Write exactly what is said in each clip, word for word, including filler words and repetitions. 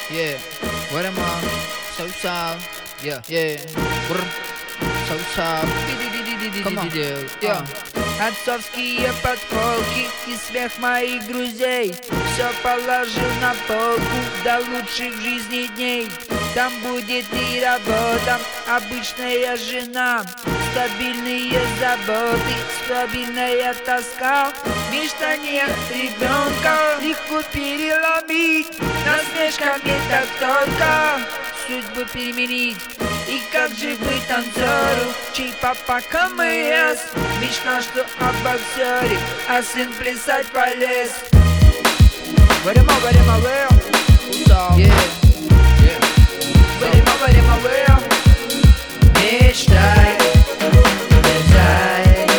Yeah, what am I? So so, yeah, yeah. Brr. So so, come on, yeah. Отцовские подколки и смех моих друзей все положил на полку до лучших в жизни дней. Там будет и работа, обычная жена, стабильные заботы, стабильная тоска. В мечтаниях ребенка легко переломить, насмешками так только судьбу переменить. И как же быть танцору, чей папа КМС? Мечта, что о боксере, а сын плясать полез. Варимо, варимо, вэр. Yeah, yeah. Варимо, варимо, вэр. Мечтай, дерзай.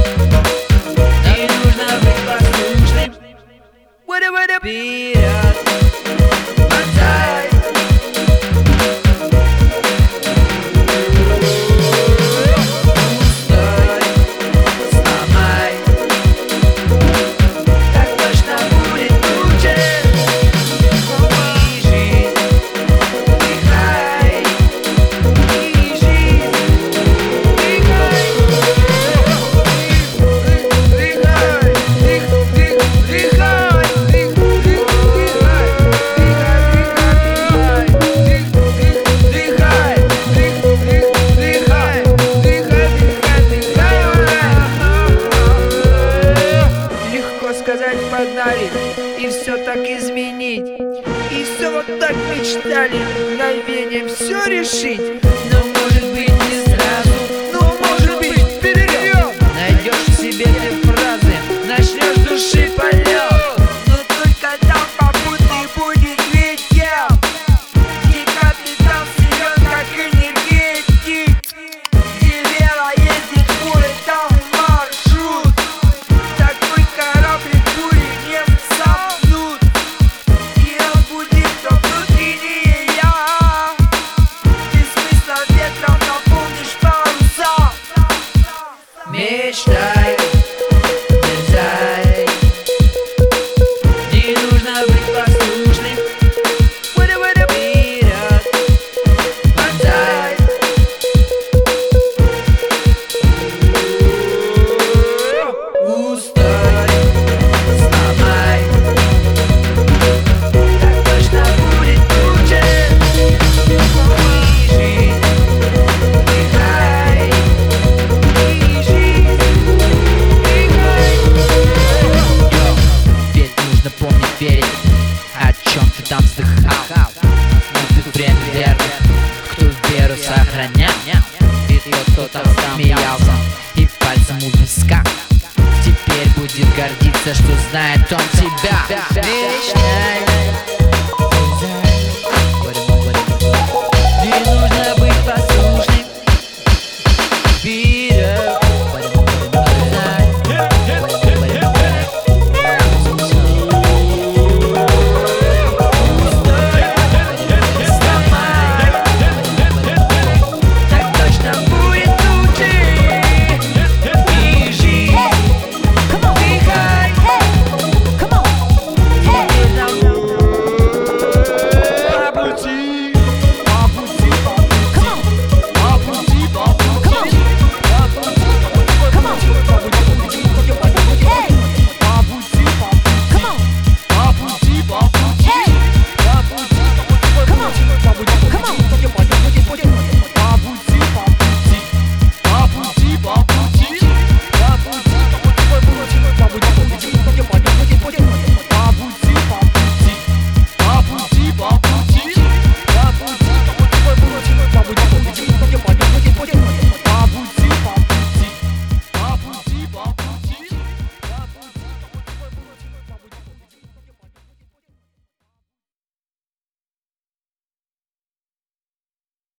Не нужно быть послушным. Вперед, мотай. Сказать погнали и все так изменить, и все вот так мечтали мгновением все решить. Но может быть не сразу, но может быть вперед. Найдешь в себе ты фразы, начнешь души полет. Но только там попутный будет ветер, где капитан силен как энергетик, где вера ездит пулей, там маршрут. Такой корабль пули не сомнут, и разбудит то внутреннее я. Без смысла ветром наполнишь паруса. Мечтай, дерзай. Не нужно быть послушным. Вперед, мотай. Устой, сломай. Так точно будет лучше. Лежи, дыхай. Лежи, дыхай. Ведь нужно помнить, верить, о чем ты там вздыхал. Наступит время верных, кто веру сохранял. И тот, кто там смеялся и пальцем у виска, теперь будет гордиться, что знает он тебя. Мечтай.